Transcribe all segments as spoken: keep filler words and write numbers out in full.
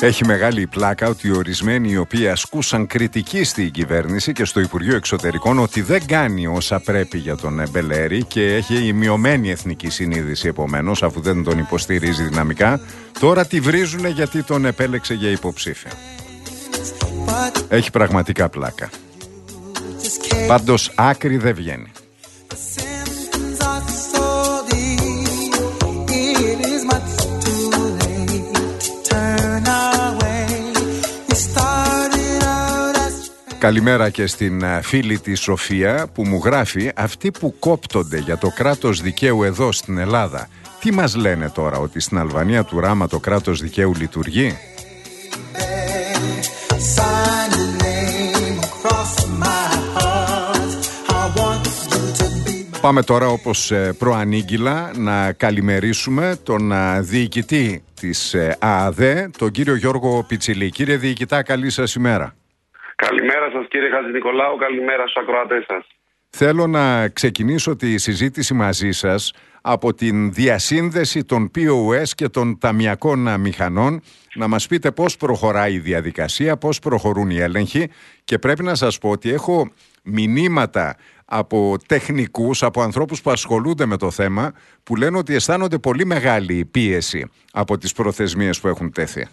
Έχει μεγάλη πλάκα ότι ορισμένοι οι οποίοι ασκούσαν κριτική στην κυβέρνηση και στο Υπουργείο Εξωτερικών ότι δεν κάνει όσα πρέπει για τον Μπελέρη και έχει μειωμένη εθνική συνείδηση επομένως, αφού δεν τον υποστηρίζει δυναμικά, τώρα τη βρίζουνε γιατί τον επέλεξε για υποψήφια. Έχει πραγματικά πλάκα. Πάντως άκρη δεν βγαίνει. Καλημέρα και στην φίλη της Σοφία που μου γράφει: αυτοί που κόπτονται για το κράτος δικαίου εδώ στην Ελλάδα, τι μας λένε τώρα, ότι στην Αλβανία του Ράμα το κράτος δικαίου λειτουργεί? Πάμε τώρα, όπως προανήγγυλα, να καλημερίσουμε τον διοικητή της ΑΑΔΕ, τον κύριο Γιώργο Πιτσιλή. Κύριε διοικητά, καλή σας ημέρα. Καλημέρα σας κύριε Χατζηνικολάου, καλημέρα στους ακροατές σας. Θέλω να ξεκινήσω τη συζήτηση μαζί σας από την διασύνδεση των πι ο ες και των ταμιακών μηχανών, να μας πείτε πώς προχωράει η διαδικασία, πώς προχωρούν οι έλεγχοι, και πρέπει να σας πω ότι έχω μηνύματα από τεχνικούς, από ανθρώπους που ασχολούνται με το θέμα, που λένε ότι αισθάνονται πολύ μεγάλη πίεση από τις προθεσμίες που έχουν τέθει.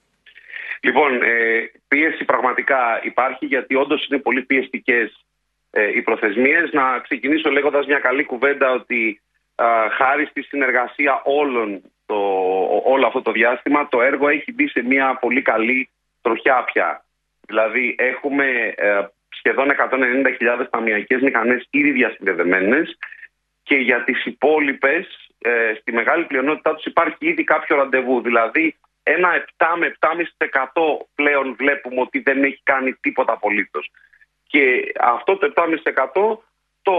Λοιπόν, ε, πίεση πραγματικά υπάρχει, γιατί όντως είναι πολύ πιεστικές ε, οι προθεσμίες. Να ξεκινήσω λέγοντας μια καλή κουβέντα ότι α, χάρη στη συνεργασία όλων το, όλο αυτό το διάστημα, το έργο έχει μπει σε μια πολύ καλή τροχιά πια. Δηλαδή έχουμε ε, σχεδόν εκατόν ενενήντα χιλιάδες ταμιακές μηχανές ήδη διασυνδεδεμένες, και για τις υπόλοιπες ε, στη μεγάλη πλειονότητά τους υπάρχει ήδη κάποιο ραντεβού. Δηλαδή ένα επτά με επτά κόμμα πέντε τοις εκατό πλέον βλέπουμε ότι δεν έχει κάνει τίποτα απολύτως. Και αυτό το επτά κόμμα πέντε τοις εκατό το,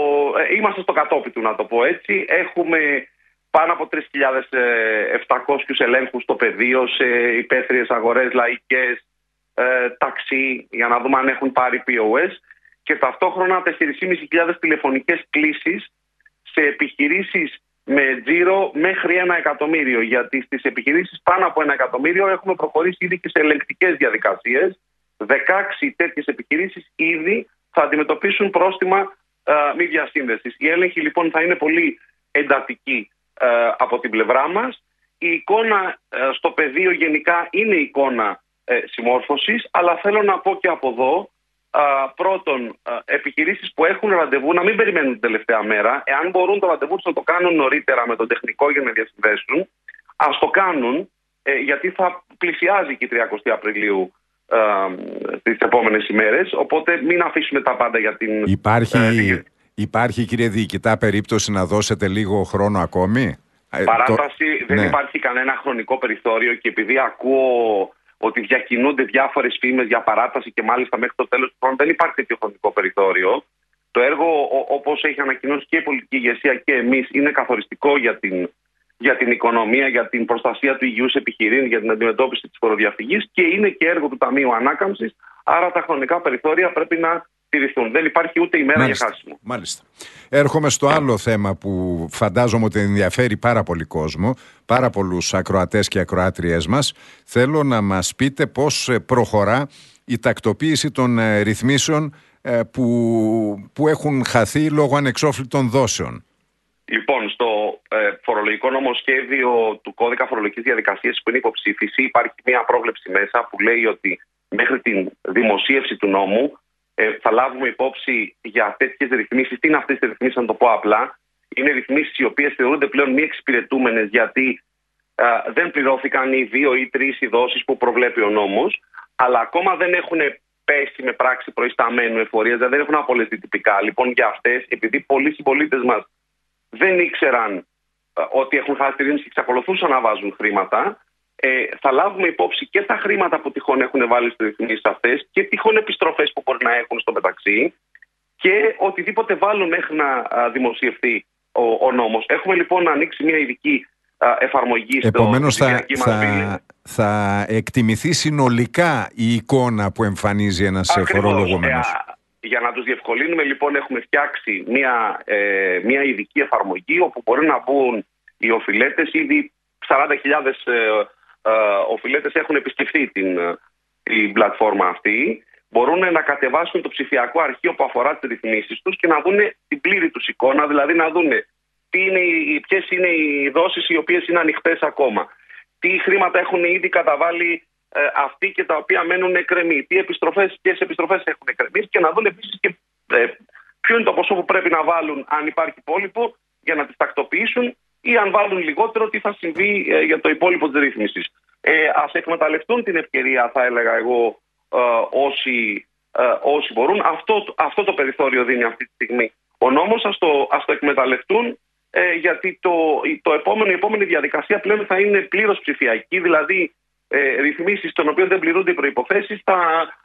ε, είμαστε στο κατόπι του, να το πω έτσι. Έχουμε πάνω από τρεις χιλιάδες επτακόσιους ελέγχους στο πεδίο, σε υπαίθριες αγορές, λαϊκές, ε, ταξί, για να δούμε αν έχουν πάρει πι ο ες, και ταυτόχρονα τέσσερις χιλιάδες πεντακόσιες τηλεφωνικές κλήσεις σε επιχειρήσεις με τζίρο μέχρι ένα εκατομμύριο. Γιατί στις επιχειρήσεις πάνω από ένα εκατομμύριο έχουμε προχωρήσει ήδη και σε ελεγκτικές διαδικασίες. δεκαέξι τέτοιες επιχειρήσεις ήδη θα αντιμετωπίσουν πρόστιμα ε, μη διασύνδεσης. Η έλεγχη λοιπόν θα είναι πολύ εντατική ε, από την πλευρά μας. Η εικόνα ε, στο πεδίο γενικά είναι εικόνα ε, συμμόρφωσης, αλλά θέλω να πω και από εδώ, Uh, πρώτον, uh, επιχειρήσεις που έχουν ραντεβού να μην περιμένουν την τελευταία μέρα. Εάν μπορούν το ραντεβού τους να το κάνουν νωρίτερα με τον τεχνικό για να διασυνδέσουν, ας το κάνουν, ε, γιατί θα πλησιάζει και η τριαντάτη Απριλίου uh, τις επόμενες ημέρες. Οπότε μην αφήσουμε τα πάντα για την... Υπάρχει, uh, υπάρχει κύριε διοικητά, περίπτωση να δώσετε λίγο χρόνο ακόμη? Παράταση, το... δεν ναι. υπάρχει κανένα χρονικό περιθώριο, και επειδή ακούω ότι διακινούνται διάφορες φήμες για παράταση και μάλιστα μέχρι το τέλος του χρόνου, δεν υπάρχει τέτοιο χρονικό περιθώριο. Το έργο, όπως έχει ανακοινώσει και η πολιτική ηγεσία και εμείς, είναι καθοριστικό για την, για την οικονομία, για την προστασία του υγιούς επιχειρήν, για την αντιμετώπιση της φοροδιαφυγής, και είναι και έργο του Ταμείου Ανάκαμψης. Άρα τα χρονικά περιθώρια πρέπει να τηρηθούν. Δεν υπάρχει ούτε ημέρα Μάλιστα. για χάσιμο. Μάλιστα. Έρχομαι στο άλλο θέμα που φαντάζομαι ότι ενδιαφέρει πάρα πολύ κόσμο, πάρα πολλούς ακροατές και ακροάτριές μας. Θέλω να μας πείτε πώς προχωρά η τακτοποίηση των ρυθμίσεων που, που έχουν χαθεί λόγω ανεξόφλητων δόσεων. Λοιπόν, στο ε, φορολογικό νομοσχέδιο του κώδικα φορολογικής διαδικασίας που είναι υποψήφιση, υπάρχει μια πρόβλεψη μέσα που λέει ότι μέχρι την δημοσίευση του νόμου ε, θα λάβουμε υπόψη για τέτοιες ρυθμίσεις. Τι είναι αυτές τις ρυθμίσεις, να το πω απλά? Είναι ρυθμίσεις οι οποίες θεωρούνται πλέον μη εξυπηρετούμενες, γιατί ε, δεν πληρώθηκαν οι δύο ή τρεις οι δόσεις που προβλέπει ο νόμος, αλλά ακόμα δεν έχουν πέσει με πράξη προϊσταμένου εφορίας, δηλαδή δεν έχουν απολεστεί τυπικά. Λοιπόν, για αυτές, επειδή πολλοί συμπολίτες μας δεν ήξεραν ε, ότι έχουν χάσει τη ρύθμιση και εξακολουθούσαν να βάζουν χρήματα, ε, θα λάβουμε υπόψη και τα χρήματα που τυχόν έχουν βάλει στις ρυθμίσεις αυτές και τυχόν επιστροφές που μπορεί να έχουν στο μεταξύ, και οτιδήποτε βάλουν μέχρι να α, δημοσιευτεί ο, ο νόμος. Έχουμε λοιπόν ανοίξει μια ειδική α, εφαρμογή στο Επομένως θα, θα, θα εκτιμηθεί συνολικά η εικόνα που εμφανίζει ένας φορολογούμενος. Ε, Για να τους διευκολύνουμε λοιπόν έχουμε φτιάξει μια, ε, μια ειδική εφαρμογή όπου μπορεί να μπουν οι οφειλέτες. Ήδη σαράντα χιλιάδες ε, ε, οφειλέτες έχουν επισκεφθεί την, την πλατφόρμα αυτή, μπορούν να κατεβάσουν το ψηφιακό αρχείο που αφορά τις ρυθμίσεις τους και να δουν την πλήρη τους εικόνα, δηλαδή να δουν ποιες είναι οι δόσεις οι οποίες είναι ανοιχτές ακόμα, τι χρήματα έχουν ήδη καταβάλει ε, αυτοί και τα οποία μένουν εκκρεμεί, τι επιστροφές, ποιες επιστροφές έχουν εκκρεμίσει και να δουν επίσης και ε, ποιο είναι το ποσό που πρέπει να βάλουν αν υπάρχει υπόλοιπο για να τις τακτοποιήσουν, ή αν βάλουν λιγότερο τι θα συμβεί ε, για το υπόλοιπο της ρύθμισης. Ε, ας εκμεταλλευτούν την ευκαιρία, θα έλεγα εγώ, ε, όσοι, ε, όσοι μπορούν. Αυτό, αυτό το περιθώριο δίνει αυτή τη στιγμή ο νόμος, ας το, ας το εκμεταλλευτούν, ε, γιατί το, το επόμενο, η επόμενη διαδικασία πλέον θα είναι πλήρως ψηφιακή, δηλαδή ε, ρυθμίσεις των οποίων δεν πληρούνται οι προϋποθέσεις θα,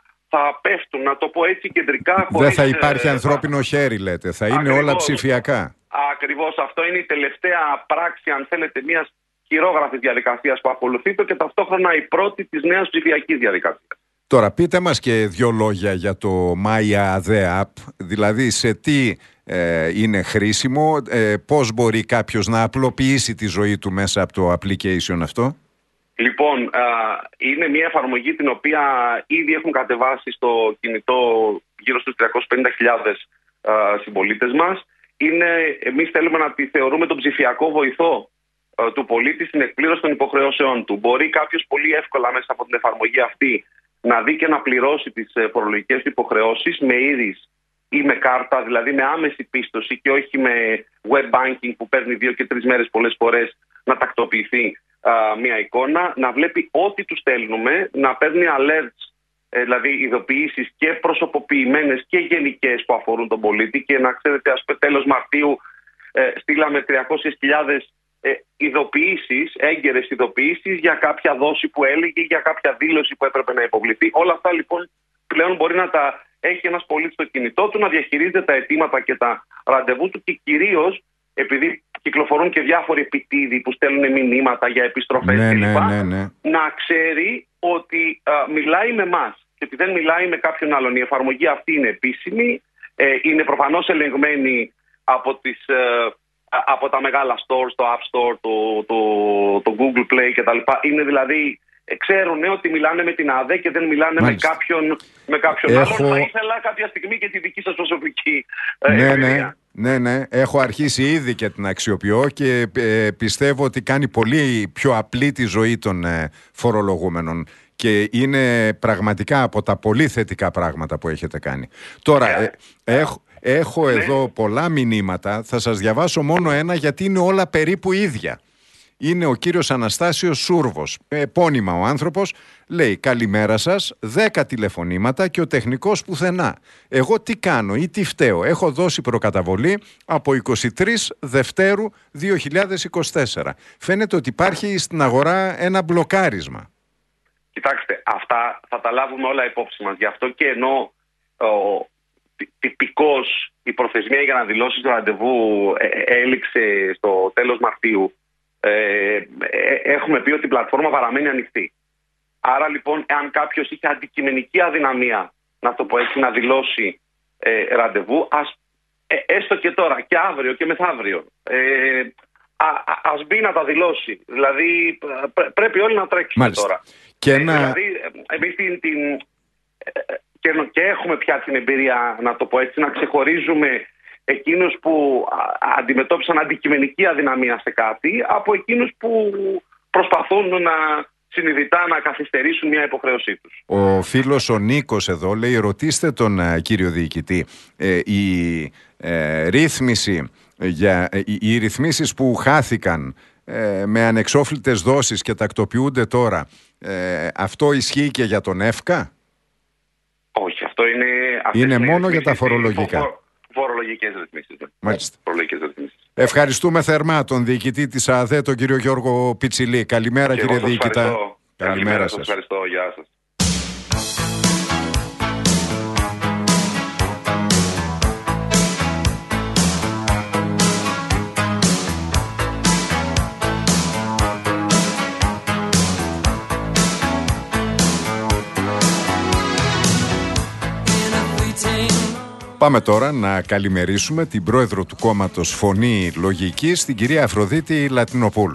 θα πέφτουν, να το πω έτσι κεντρικά. Δεν θα υπάρχει ε, ανθρώπινο χέρι, λέτε, θα είναι ακριβώς, όλα ψηφιακά. Ακριβώς, αυτό είναι η τελευταία πράξη, αν θέλετε, μιας χειρόγραφης διαδικασίας που ακολουθείται και ταυτόχρονα η πρώτη της νέας ψηφιακής διαδικασίας. Τώρα πείτε μας και δύο λόγια για το Maya Ade App, δηλαδή σε τι ε, είναι χρήσιμο, ε, πώς μπορεί κάποιος να απλοποιήσει τη ζωή του μέσα από το application αυτό. Λοιπόν, α, είναι μια εφαρμογή την οποία ήδη έχουν κατεβάσει στο κινητό γύρω στους τριακόσιες πενήντα χιλιάδες συμπολίτες μας. Είναι, εμείς θέλουμε να τη θεωρούμε τον ψηφιακό βοηθό α, του πολίτη στην εκπλήρωση των υποχρεώσεών του. Μπορεί κάποιος πολύ εύκολα μέσα από την εφαρμογή αυτή να δει και να πληρώσει τις φορολογικές υποχρεώσεις με ήρις ή με κάρτα, δηλαδή με άμεση πίστοση και όχι με web banking που παίρνει δύο και τρεις μέρες πολλές φορές να τακτοποιηθεί α, μια εικόνα, να βλέπει ό,τι του στέλνουμε, να παίρνει alerts, ε, δηλαδή ειδοποιήσεις και προσωποποιημένες και γενικές που αφορούν τον πολίτη, και να ξέρετε, ας πούμε, τέλος Μαρτίου ε, στείλαμε τριακόσιες χιλιάδες ε, ειδοποιήσεις, έγκαιρες ειδοποιήσεις για κάποια δόση που έλεγε, για κάποια δήλωση που έπρεπε να υποβληθεί. Όλα αυτά λοιπόν πλέον μπορεί να τα έχει ένας πολίτης στο κινητό του, να διαχειρίζεται τα αιτήματα και τα ραντεβού του, και κυρίως επειδή κυκλοφορούν και διάφοροι επιτίδοι που στέλνουν μηνύματα για επιστροφές ναι, κλπ. Ναι, ναι, ναι. Να ξέρει ότι α, μιλάει με εμάς και ότι δεν μιλάει με κάποιον άλλον. Η εφαρμογή αυτή είναι επίσημη, ε, είναι προφανώς ελεγμένη από, τις, ε, από τα μεγάλα stores, το App Store, το, το, το Google Play κτλ. Είναι δηλαδή, ξέρουν ότι μιλάνε με την ΑΔΕ και δεν μιλάνε με κάποιον, με κάποιον Έχω... άλλον. Θα ήθελα κάποια στιγμή και τη δική σας προσωπική ε, ναι, εμπειρία. Ναι, ναι. Έχω αρχίσει ήδη και την αξιοποιώ και ε, πιστεύω ότι κάνει πολύ πιο απλή τη ζωή των ε, φορολογούμενων. Και είναι πραγματικά από τα πολύ θετικά πράγματα που έχετε κάνει. Τώρα, ε, έχω, έχω ναι. εδώ πολλά μηνύματα. Θα σας διαβάσω μόνο ένα, γιατί είναι όλα περίπου ίδια. Είναι ο κύριος Αναστάσιος Σούρβος. Επώνυμα ο άνθρωπος. Λέει: καλημέρα σας, δέκα τηλεφωνήματα και ο τεχνικός πουθενά. Εγώ τι κάνω ή τι φταίω? Έχω δώσει προκαταβολή από είκοσι τρεις Δευτέρου δύο χιλιάδες είκοσι τέσσερα. Φαίνεται ότι υπάρχει στην αγορά ένα μπλοκάρισμα. Κοιτάξτε, αυτά θα τα λάβουμε όλα υπόψη μας. Γι' αυτό και ενώ ο, τυπικώς η προθεσμία για να δηλώσει το ραντεβού ε, έληξε στο τέλος Μαρτίου, Ε, έχουμε πει ότι η πλατφόρμα παραμένει ανοιχτή. Άρα λοιπόν, αν κάποιος είχε αντικειμενική αδυναμία, να το πω έτσι, να δηλώσει ε, ραντεβού, ας, ε, έστω και τώρα και αύριο και μεθαύριο, ε, α, α, ας μπει να τα δηλώσει. Δηλαδή πρέ, πρέπει όλοι να τρέξουμε. Μάλιστα. Τώρα. Και ε, ένα... Δηλαδή εμείς την, την, ε, και, και έχουμε πια την εμπειρία, να το πω έτσι, να ξεχωρίζουμε εκείνους που αντιμετώπισαν αντικειμενική αδυναμία σε κάτι από εκείνους που προσπαθούν να συνειδητά να καθυστερήσουν μια υποχρέωσή τους. Ο φίλος ο Νίκος εδώ λέει: ρωτήστε τον uh, κύριο διοικητή, ε, η ε, ρύθμιση για, ε, οι, οι ρυθμίσεις που χάθηκαν ε, με ανεξόφλητες δόσεις και τακτοποιούνται τώρα, ε, αυτό ισχύει και για τον ΕΦΚΑ? Όχι, αυτό είναι... Είναι μόνο για τα φορολογικά. Φο, φορολογικές ρυθμίσεις. Μάλιστα. Φορολογικές ρυθμίσεις. Ευχαριστούμε θερμά τον διοικητή της ΑΔΕ, τον κύριο Γιώργο Πιτσιλή. Καλημέρα, και κύριε διοικητά. Καλημέρα, Καλημέρα σας. Ευχαριστώ. Γεια σας. Πάμε τώρα να καλημερίσουμε την πρόεδρο του κόμματος Φωνή Λογικής, την κυρία Αφροδίτη Λατινοπούλου.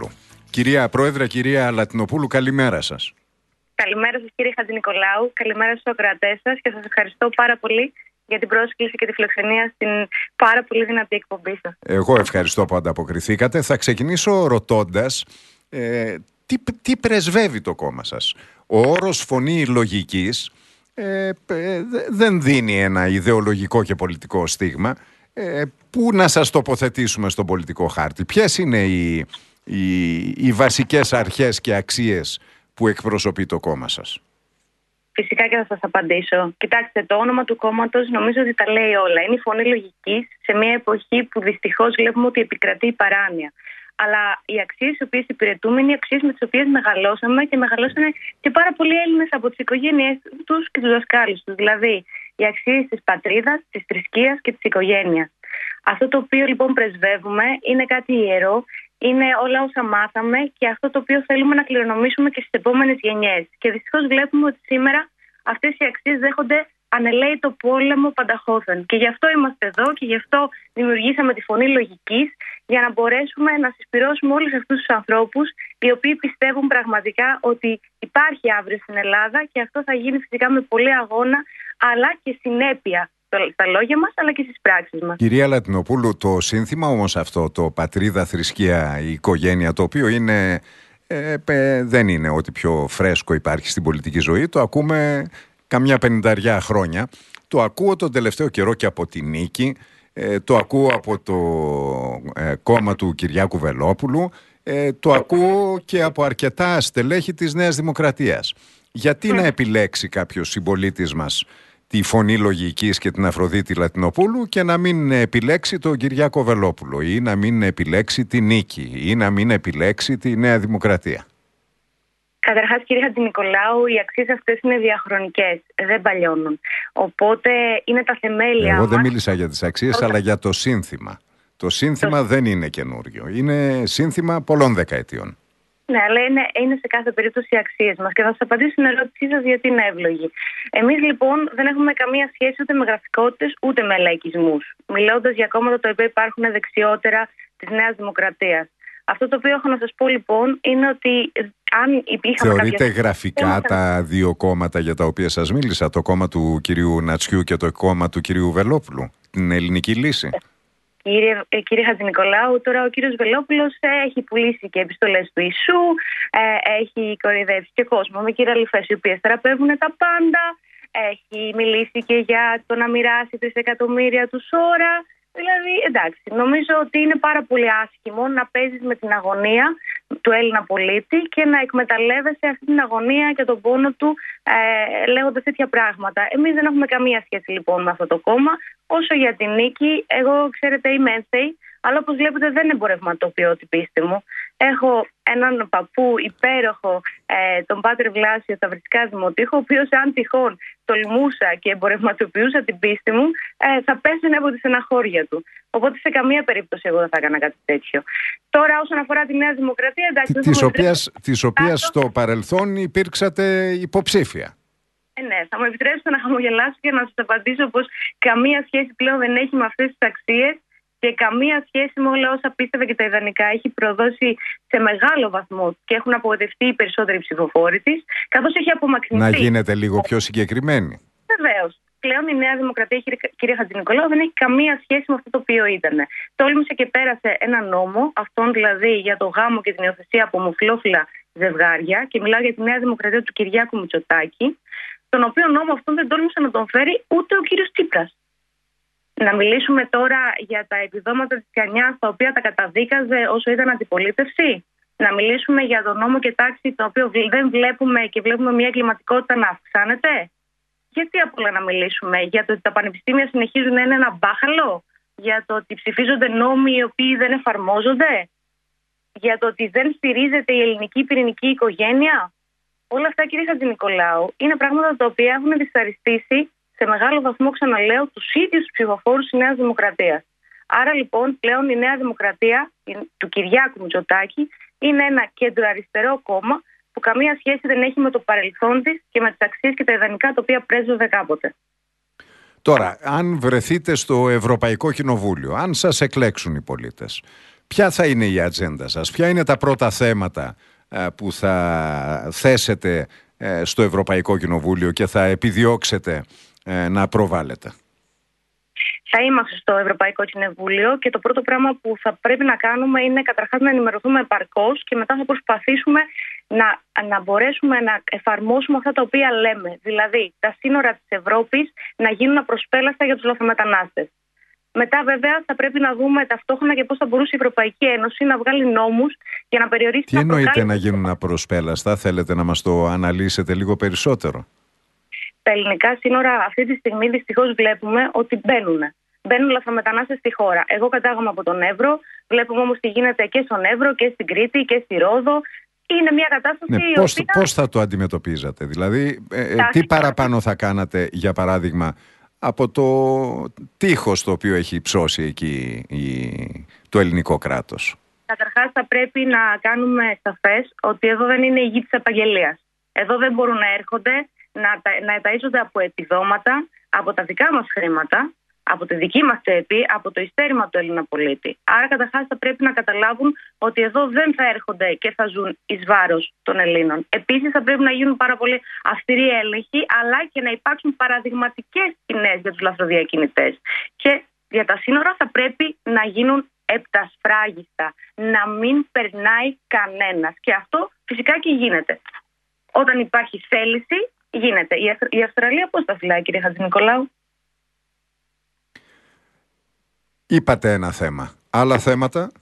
Κυρία Πρόεδρε, κυρία Λατινοπούλου, καλημέρα σας. Καλημέρα σας κύριε Χατζηνικολάου, καλημέρα στους ακροατές σας και σας ευχαριστώ πάρα πολύ για την πρόσκληση και τη φιλοξενία στην πάρα πολύ δυνατή εκπομπή σας. Εγώ ευχαριστώ που ανταποκριθήκατε. Θα ξεκινήσω ρωτώντας ε, τι, τι πρεσβεύει το κόμμα σας. Ο όρος φωνή λογικής ε, ε, δεν δίνει ένα ιδεολογικό και πολιτικό στίγμα. Ε, πού να σας τοποθετήσουμε στον πολιτικό χάρτη? Ποιες είναι οι, οι, οι βασικές αρχές και αξίες που εκπροσωπεί το κόμμα σας? Φυσικά και θα σας απαντήσω. Κοιτάξτε, το όνομα του κόμματος νομίζω ότι τα λέει όλα. Είναι η φωνή λογικής σε μια εποχή που δυστυχώς βλέπουμε ότι επικρατεί η παράνοια. Αλλά οι αξίες οι οποίες υπηρετούμε είναι οι αξίες με τις οποίες μεγαλώσαμε και μεγαλώσανε και πάρα πολλοί Έλληνες από τις οικογένειές τους και τους δασκάλους τους. Δηλαδή, οι αξίες της πατρίδας, της θρησκείας και της οικογένειας. Αυτό το οποίο λοιπόν πρεσβεύουμε είναι κάτι ιερό. Είναι όλα όσα μάθαμε και αυτό το οποίο θέλουμε να κληρονομήσουμε και στις επόμενες γενιές. Και δυστυχώς βλέπουμε ότι σήμερα αυτές οι αξίες δέχονται ανελαίητο πόλεμο πανταχώθεν. Και γι' αυτό είμαστε εδώ και γι' αυτό δημιουργήσαμε τη φωνή λογικής, για να μπορέσουμε να συσπυρώσουμε όλους αυτούς τους ανθρώπους οι οποίοι πιστεύουν πραγματικά ότι υπάρχει αύριο στην Ελλάδα και αυτό θα γίνει φυσικά με πολύ αγώνα αλλά και συνέπεια στα λόγια μας αλλά και στις πράξεις μας. Κυρία Λατινοπούλου, το σύνθημα όμως αυτό, το πατρίδα, θρησκεία, η οικογένεια, το οποίο είναι, ε, ε, δεν είναι ό,τι πιο φρέσκο υπάρχει στην πολιτική ζωή, το ακούμε καμιά πενηνταριά χρόνια, το ακούω τον τελευταίο καιρό και από τη Νίκη, ε, το ακούω από το ε, κόμμα του Κυριάκου Βελόπουλου, ε, το ακούω και από αρκετά στελέχη της Νέας Δημοκρατίας. Γιατί να επιλέξει κάποιος συμπολίτης μας τη φωνή λογικής και την Αφροδίτη Λατινοπούλου και να μην επιλέξει τον Κυριάκο Βελόπουλο ή να μην επιλέξει τη Νίκη ή να μην επιλέξει τη Νέα Δημοκρατία? Καταρχάς, κύριε Χατζηνικολάου, οι αξίες αυτές είναι διαχρονικές, δεν παλιώνουν. Οπότε είναι τα θεμέλια. Εγώ μας. δεν μίλησα για τις αξίες, Όταν... αλλά για το σύνθημα. Το σύνθημα το... δεν είναι καινούριο. Είναι σύνθημα πολλών δεκαετιών. Ναι, αλλά είναι, είναι σε κάθε περίπτωση οι αξίες μας. Και θα σας απαντήσω στην ερώτησή σας γιατί είναι εύλογη. Εμείς λοιπόν δεν έχουμε καμία σχέση ούτε με γραφικότητες ούτε με λαϊκισμούς. Μιλώντας για κόμματα τα οποία υπάρχουν δεξιότερα της Νέας Δημοκρατίας. Αυτό το οποίο έχω να σας πω λοιπόν είναι ότι αν είχαμε. Θεωρείτε κάποια... γραφικά Είμαστε... τα δύο κόμματα για τα οποία σας μίλησα, το κόμμα του κυρίου Νατσιού και το κόμμα του κυρίου Βελόπουλου, την Ελληνική Λύση? Κύριε, ε, κύριε Χατζηνικολάου, τώρα ο κύριος Βελόπουλος ε, έχει πουλήσει και επιστολές του Ιησού, ε, έχει κοροϊδεύσει και κόσμο με κυραλιφές οι οποίες θεραπεύουν τα πάντα, έχει μιλήσει και για το να μοιράσει τρισεκατομμύρια του ώρα. Δηλαδή, εντάξει, νομίζω ότι είναι πάρα πολύ άσχημο να παίζεις με την αγωνία του Έλληνα πολίτη και να εκμεταλλεύεσαι αυτή την αγωνία και τον πόνο του ε, λέγοντας τέτοια πράγματα. Εμείς δεν έχουμε καμία σχέση λοιπόν με αυτό το κόμμα. Όσο για την Νίκη, εγώ ξέρετε είμαι ένθεη, αλλά όπως βλέπετε δεν εμπορευματοποιώ την πίστη μου. Έχω έναν παππού υπέροχο, ε, τον Πάτερ Βλάσιο στα Βριστικά Δημοτήχου, ο οποίος αν τυχόν τολμούσα και εμπορευματοποιούσα την πίστη μου, ε, θα πέσανε από τη στεναχώρια του. Οπότε σε καμία περίπτωση εγώ δεν θα έκανα κάτι τέτοιο. Τώρα όσον αφορά τη Νέα Δημοκρατία, εντάξει... Της οποίας, της οποίας στο παρελθόν υπήρξατε υποψήφια. Ε, ναι, θα μου επιτρέψετε να χαμογελάσω και να σας απαντήσω πως καμία σχέση πλέον δεν έχει με αυτές τις αξίες και καμία σχέση με όλα όσα πίστευε και τα ιδανικά. Έχει προδώσει σε μεγάλο βαθμό και έχουν απογοητευτεί οι περισσότεροι ψηφοφόροι της, καθώς έχει απομακρυνθεί. Να γίνετε λίγο πιο συγκεκριμένη. Βεβαίως. Πλέον η Νέα Δημοκρατία, κύριε Χατζηνικολάου, δεν έχει καμία σχέση με αυτό το οποίο ήταν. Τόλμησε και πέρασε ένα νόμο, αυτόν δηλαδή για το γάμο και την υιοθεσία από ομοφυλόφιλα ζευγάρια, και μιλάω για τη Νέα Δημοκρατία του Κυριάκου Μητσοτάκη, τον οποίο νόμο αυτόν δεν τόλμησε να τον φέρει ούτε ο κύριος Τσίπρας. Να μιλήσουμε τώρα για τα επιδόματα της Κανιάς, τα οποία τα καταδίκαζε όσο ήταν αντιπολίτευση. Να μιλήσουμε για τον νόμο και τάξη, το οποίο δεν βλέπουμε και βλέπουμε μια εγκληματικότητα να αυξάνεται. Γιατί απ' όλα να μιλήσουμε? Για το ότι τα πανεπιστήμια συνεχίζουν να είναι ένα μπάχαλο? Για το ότι ψηφίζονται νόμοι οι οποίοι δεν εφαρμόζονται? Για το ότι δεν στηρίζεται η ελληνική πυρηνική οικογένεια? Όλα αυτά, κύριε Χατζηνικολάου, είναι πράγματα τα οποία έχουν δυσαρεστήσει σε μεγάλο βαθμό, ξαναλέω, τους ίδιους τους ψηφοφόρους της Νέας Δημοκρατίας. Άρα λοιπόν πλέον η Νέα Δημοκρατία του Κυριάκου Μητσοτάκη είναι ένα κεντροαριστερό κόμμα που καμία σχέση δεν έχει με το παρελθόν της και με τις αξίες και τα ιδανικά τα οποία πρέσβευε κάποτε. Τώρα, αν βρεθείτε στο Ευρωπαϊκό Κοινοβούλιο, αν σας εκλέξουν οι πολίτες, ποια θα είναι η ατζέντα σας, ποια είναι τα πρώτα θέματα ε, που θα θέσετε ε, στο Ευρωπαϊκό Κοινοβούλιο και θα επιδιώξετε ε, να προβάλλετε? Θα είμαστε στο Ευρωπαϊκό Κοινοβούλιο και το πρώτο πράγμα που θα πρέπει να κάνουμε είναι καταρχάς να ενημερωθούμε επαρκώς και μετά θα προσπαθήσουμε να, να μπορέσουμε να εφαρμόσουμε αυτά τα οποία λέμε. Δηλαδή, τα σύνορα της Ευρώπης να γίνουν απροσπέλαστα για τους λαθρομετανάστες. Μετά, βέβαια, θα πρέπει να δούμε ταυτόχρονα και πώς θα μπορούσε η Ευρωπαϊκή Ένωση να βγάλει νόμους για να περιορίσει. Τι εννοείται να γίνουν απροσπέλαστα, θέλετε να μας το αναλύσετε λίγο περισσότερο? Τα ελληνικά σύνορα αυτή τη στιγμή δυστυχώς βλέπουμε ότι μπαίνουν. Μπαίνουν λαθρομετανάστες στη χώρα. Εγώ κατάγομαι από τον Εύρο. Βλέπουμε όμως τι γίνεται και στον Εύρο και στην Κρήτη και στη Ρόδο. Είναι μια κατάσταση. Ναι, η πώς, οποία... πώς θα το αντιμετωπίζατε, δηλαδή, ε, ε, τι παραπάνω θα κάνατε, για παράδειγμα, από το τείχος το οποίο έχει υψώσει εκεί η, το ελληνικό κράτος? Καταρχάς, θα πρέπει να κάνουμε σαφές ότι εδώ δεν είναι η γη της απαγγελίας. Εδώ δεν μπορούν να έρχονται να, να εταΐζονται από επιδόματα, από τα δικά μας χρήματα, από τη δική μας τσέπη, από το ειστέρημα του Έλληνα πολίτη. Άρα, καταρχάς, θα πρέπει να καταλάβουν ότι εδώ δεν θα έρχονται και θα ζουν εις βάρος των Ελλήνων. Επίσης, θα πρέπει να γίνουν πάρα πολύ αυστηροί έλεγχοι, αλλά και να υπάρξουν παραδειγματικές ποινές για τους λαθροδιακινητές. Και για τα σύνορα θα πρέπει να γίνουν επτασφράγιστα, να μην περνάει κανένας. Και αυτό φυσικά και γίνεται. Όταν υπάρχει θέληση, γίνεται. Η Αυστραλία πώς τα φυλάει, κύριε Χατζηνικολάου? Είπατε ένα θέμα. Άλλα θέματα?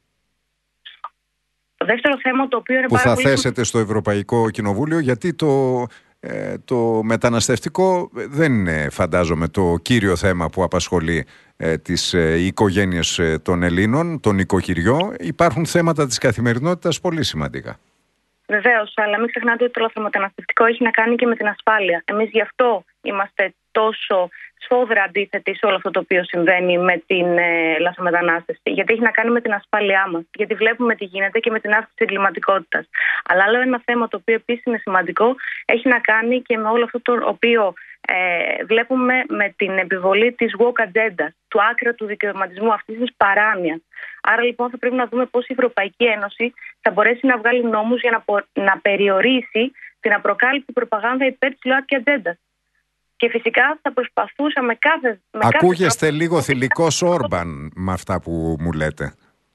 Το δεύτερο θέμα το οποίο είναι που πάρα θα πολύ... θέσετε στο Ευρωπαϊκό Κοινοβούλιο, γιατί το, ε, το μεταναστευτικό δεν είναι, φαντάζομαι, το κύριο θέμα που απασχολεί ε, τις ε, οικογένειες ε, των Ελλήνων, των οικοκυριών. Υπάρχουν θέματα της καθημερινότητας πολύ σημαντικά. Βεβαίως, αλλά μην ξεχνάτε ότι το λαθρομεταναστευτικό έχει να κάνει και με την ασφάλεια. Εμείς γι' αυτό είμαστε τόσο σφόδρα αντίθετοι σε όλο αυτό το οποίο συμβαίνει με την ε, λαθρομετανάστευση. Γιατί έχει να κάνει με την ασφάλειά μας. Γιατί βλέπουμε τι γίνεται και με την αύξηση της εγκληματικότητας. Αλλά άλλο ένα θέμα το οποίο επίσης είναι σημαντικό έχει να κάνει και με όλο αυτό το οποίο ε, βλέπουμε με την επιβολή της woke agenda, του άκρατου δικαιωματισμού, αυτής της παράνοιας. Άρα λοιπόν θα πρέπει να δούμε πώς η Ευρωπαϊκή Ένωση θα μπορέσει να βγάλει νόμους για να, να περιορίσει την απροκάλυπτη προπαγάνδα υπέρ της ΛΟΑΤΚΙ ατζέντας. Και φυσικά θα προσπαθούσα με κάθε... Με Ακούγεστε κάθε... λίγο θηλυκός Όρμπαν με αυτά που μου λέτε.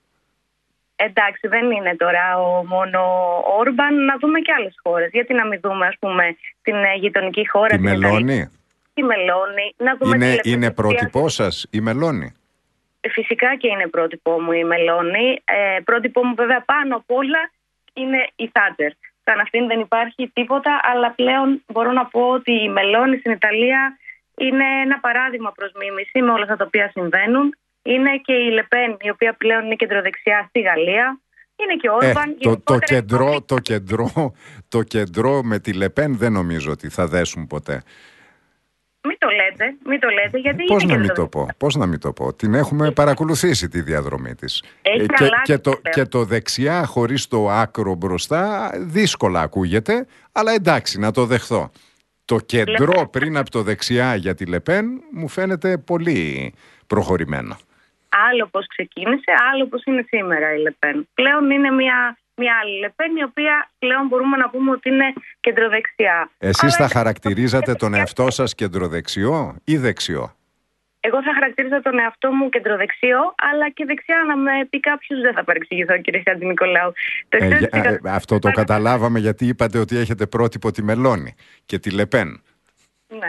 Εντάξει, δεν είναι τώρα ο μόνο Όρμπαν, να δούμε και άλλες χώρες. Γιατί να μην δούμε, ας πούμε, την γειτονική χώρα... Τη Μελώνη. Τη Μελώνη. Να δούμε είναι, τη είναι πρότυπό σας η Μελώνη? Φυσικά και είναι πρότυπό μου η Μελώνη. Ε, πρότυπό μου βέβαια πάνω απ' όλα είναι η Θάτσερ. Σαν αυτήν δεν υπάρχει τίποτα, αλλά πλέον μπορώ να πω ότι η Μελώνη στην Ιταλία είναι ένα παράδειγμα προς μίμηση με όλα αυτά τα οποία συμβαίνουν. Είναι και η Λεπέν, η οποία πλέον είναι κεντροδεξιά στη Γαλλία. Είναι και ο Όρμπαν. Ε, το, το, κεντρό, το, κεντρό, το κεντρό με τη Λεπέν δεν νομίζω ότι θα δέσουν ποτέ. Μην το λέτε, μην το λέτε, γιατί πώς είναι να μην το πω, πώς να μην το πω. Την έχουμε παρακολουθήσει τη διαδρομή της. Έχει και, και, το, βέβαια. και το δεξιά χωρίς το άκρο μπροστά δύσκολα ακούγεται, αλλά εντάξει, να το δεχθώ. Το κεντρό Λεπέν. Πριν από το δεξιά για τη Λεπέν μου φαίνεται πολύ προχωρημένο. Άλλο πώς ξεκίνησε, άλλο πώς είναι σήμερα η Λεπέν. Πλέον είναι μια... Μια άλλη Λεπέν, η οποία πλέον μπορούμε να πούμε ότι είναι κεντροδεξιά. Εσείς θα χαρακτηρίζατε τον εαυτό σας κεντροδεξιό ή δεξιό? Εγώ θα χαρακτηρίζα τον εαυτό μου κεντροδεξιό, αλλά και δεξιά να με πει κάποιος, δεν θα παρεξηγηθώ, κύριε Χατζηνικολάου. Ε, ε, ε, αυτό το καταλάβαμε, γιατί είπατε ότι έχετε πρότυπο τη Μελώνη και τη Λεπέν. Ναι.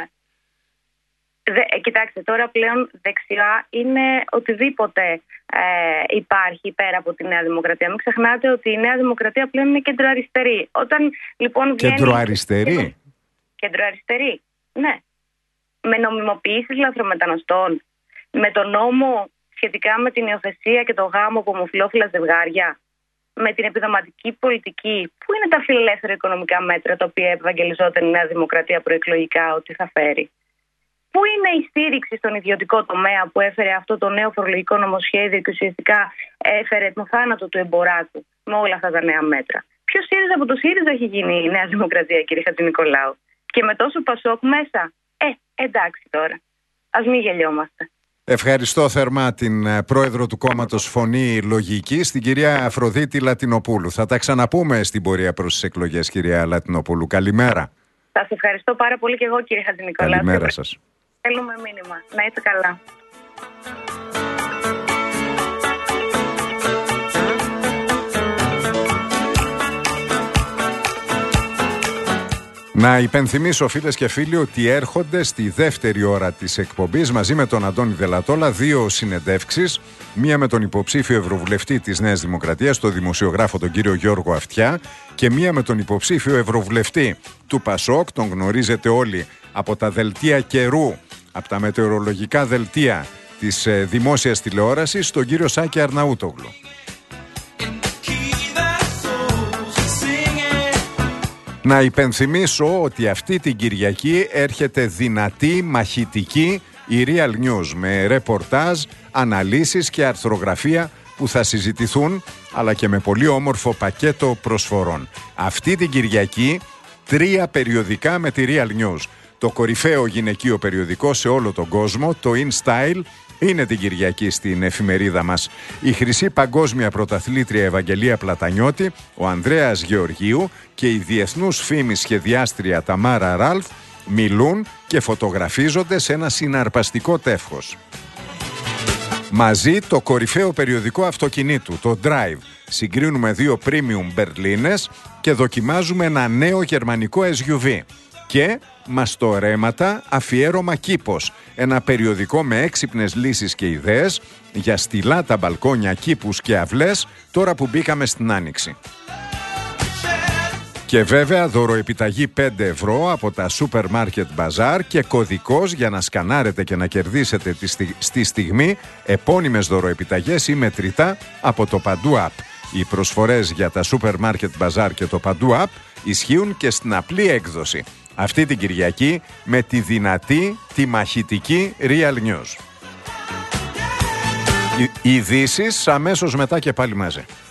Δε, κοιτάξτε, τώρα πλέον δεξιά είναι οτιδήποτε ε, υπάρχει πέρα από τη Νέα Δημοκρατία. Μην ξεχνάτε ότι η Νέα Δημοκρατία πλέον είναι κεντροαριστερή. Όταν λοιπόν βγαίνει... Κεντροαριστερή? Κεντροαριστερή, ναι. Με νομιμοποιήσεις λαθρομεταναστών, με τον νόμο σχετικά με την υιοθεσία και το γάμο από ομοφυλόφιλα ζευγάρια, με την επιδοματική πολιτική, που είναι τα φιλελεύθερα οικονομικά μέτρα τα οποία ευαγγελιζόταν η Νέα Δημοκρατία προεκλογικά ότι θα φέρει. Πού είναι η στήριξη στον ιδιωτικό τομέα που έφερε αυτό το νέο φορολογικό νομοσχέδιο και ουσιαστικά έφερε τον θάνατο του εμποράτου με όλα αυτά τα νέα μέτρα? Ποιο ΣΥΡΙΖΑ από το ΣΥΡΙΖΑ έχει γίνει η Νέα Δημοκρατία, κύριε Χατζηνικολάου? Και με τόσο Πασόκ μέσα. Ε, εντάξει τώρα. Ας μην γελιόμαστε. Ευχαριστώ θερμά την πρόεδρο του κόμματος Φωνή Λογικής, την κυρία Αφροδίτη Λατινοπούλου. Θα τα ξαναπούμε στην πορεία προς τις εκλογές, κυρία Λατινοπούλου. Καλημέρα. Σας ευχαριστώ πάρα πολύ και εγώ, κύριε Χατζηνικολάου. Καλημέρα σας. Θέλουμε μήνυμα. Να είστε καλά. Να υπενθυμίσω, φίλες και φίλοι, ότι έρχονται στη δεύτερη ώρα της εκπομπής μαζί με τον Αντώνη Δελατόλα δύο συνεντεύξεις. Μία με τον υποψήφιο ευρωβουλευτή της Νέας Δημοκρατίας, τον δημοσιογράφο τον κύριο Γιώργο Αυτιά, και μία με τον υποψήφιο ευρωβουλευτή του Πασόκ, τον γνωρίζετε όλοι από τα δελτία καιρού, από τα μετεωρολογικά δελτία της ε, δημόσιας τηλεόρασης, τον κύριο Σάκη Αρναούτογλου. Να υπενθυμίσω ότι αυτή την Κυριακή έρχεται δυνατή, μαχητική η Real News με ρεπορτάζ, αναλύσεις και αρθρογραφία που θα συζητηθούν, αλλά και με πολύ όμορφο πακέτο προσφορών. Αυτή την Κυριακή τρία περιοδικά με τη Real News. Το κορυφαίο γυναικείο περιοδικό σε όλο τον κόσμο, το InStyle, είναι την Κυριακή στην εφημερίδα μας. Η χρυσή παγκόσμια πρωταθλήτρια Ευαγγελία Πλατανιώτη, ο Ανδρέας Γεωργίου και η διεθνούς φήμης σχεδιάστρια Ταμάρα Ράλφ μιλούν και φωτογραφίζονται σε ένα συναρπαστικό τεύχος. Μαζί το κορυφαίο περιοδικό αυτοκινήτου, το Drive. Συγκρίνουμε δύο premium μπερλίνες και δοκιμάζουμε ένα νέο γερμανικό ες γιου βι. Και Μαστορέματα αφιέρωμα Κήπος, ένα περιοδικό με έξυπνες λύσεις και ιδέες για στυλά τα μπαλκόνια, κήπους και αυλές τώρα που μπήκαμε στην Άνοιξη. Και βέβαια δωροεπιταγή πέντε ευρώ από τα Supermarket Bazaar και κωδικός για να σκανάρετε και να κερδίσετε τη στι... στη στιγμή επώνυμες δωροεπιταγές ή μετρητά από το Παντού App. Οι προσφορές για τα Supermarket Bazaar και το Παντού App ισχύουν και στην απλή έκδοση. Αυτή την Κυριακή με τη δυνατή, τη μαχητική Real News. Οι ειδήσεις αμέσως μετά και πάλι μαζί.